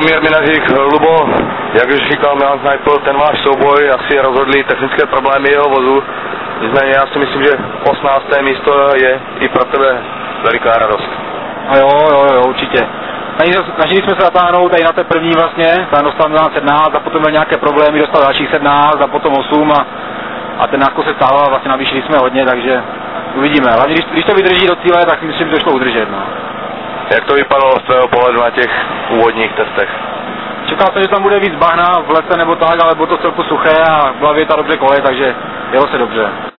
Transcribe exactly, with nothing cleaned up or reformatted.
Jaromír Minařík, Lubo, jak už říkal Milan Sniper, ten váš souboj asi rozhodli technické problémy jeho vozu. Nicméně já si myslím, že osmnácté místo je i pro tebe veliká radost. A jo, jo, jo, určitě. Snažili jsme se zatáhnout tady na té první vlastně, tam dostal Milan sedmnáct a potom měl nějaké problémy, dostal dalších sedmnáct a potom osm a, a ten náskok se stával, vlastně navýšili jsme hodně, takže uvidíme. Hlavně když, když to vydrží do cíle, tak si myslím, že to šlo udržet. No. Jak to vypadalo z tvého pohledu na těch úvodních testech? Čekal jsem, že tam bude víc bahna v lese nebo tak, ale bylo to celku suché a byla věta dobře kolej, takže jelo se dobře.